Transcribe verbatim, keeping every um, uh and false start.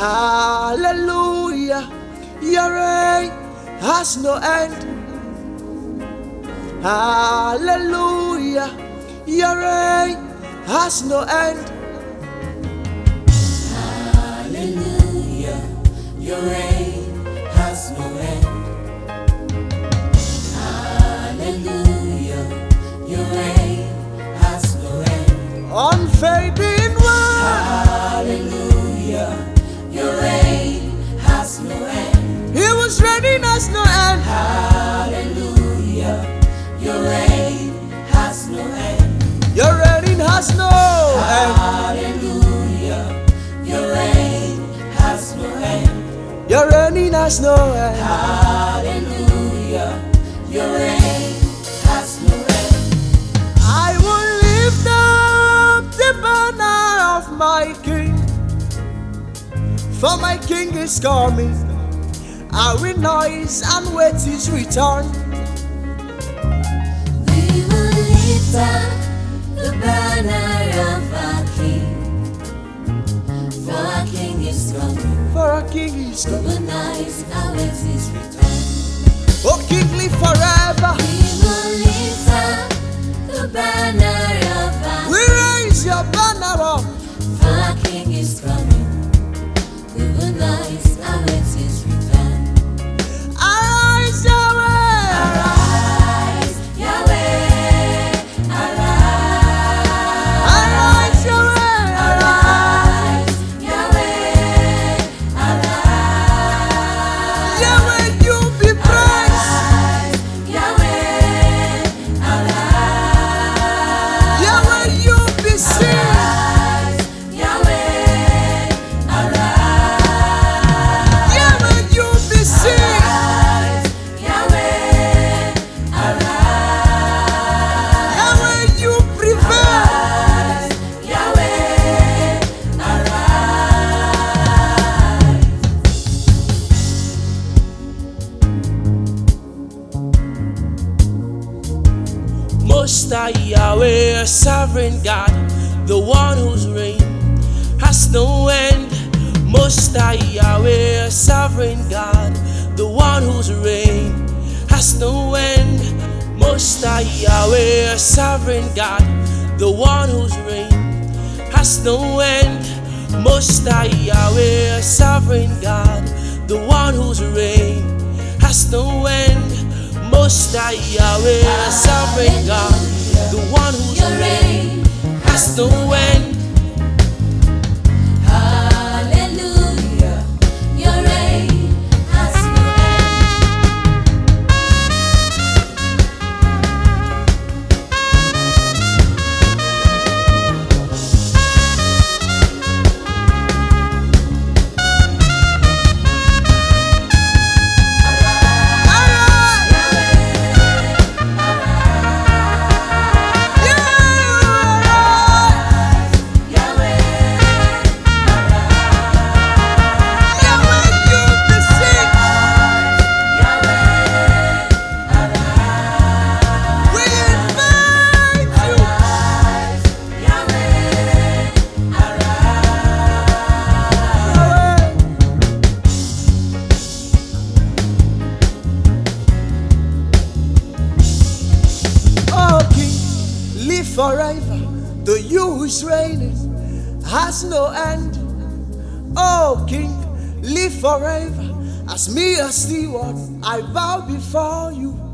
Hallelujah, your reign has no end. Hallelujah, your reign has no end. Hallelujah, your reign has no end. Hallelujah, your reign has no end. Unfading word. Hallelujah, your reign has no end. He was reigning has no end. Hallelujah, your reign has no end. Your reign has no end. Hallelujah, your reign has no end. Your reign has no end. Hallelujah, your reign has no end. I will lift up the banner of my King, for my King is coming. I will noise and wait his return. We will lift up the banner of our King, for our King is coming. For our King is We coming. will noise and wait his return. Oh, King live forever. We will lift up the banner of our We raise your banner up. For our King is coming. We will noise and wait his return. Arise, Yahweh. Arise, Yahweh. Arise. Arise, Yahweh. Arise, Yahweh. Arise. Yahweh, you be praised. Arise, Yahweh. Arise. Yahweh, you be seen. Arise, Yahweh. Arise. Yahweh, you be seen. Arise, Yahweh. Arise. Yahweh, you prevail. Arise, Yahweh. Arise. Most High Yahweh, sovereign God, the one whose reign has no end. Most High Yahweh, sovereign God, the one whose reign has no end. Most High Yahweh, sovereign God, the one whose reign has no end. Most High Yahweh, sovereign God, the one whose reign has no end. Most High Yahweh, sovereign God, the one whose Your reign reign has no end. Hallelujah, your reign has no Forever, the you who's reigning has no end. Oh King, live forever. As me a steward, I bow before you.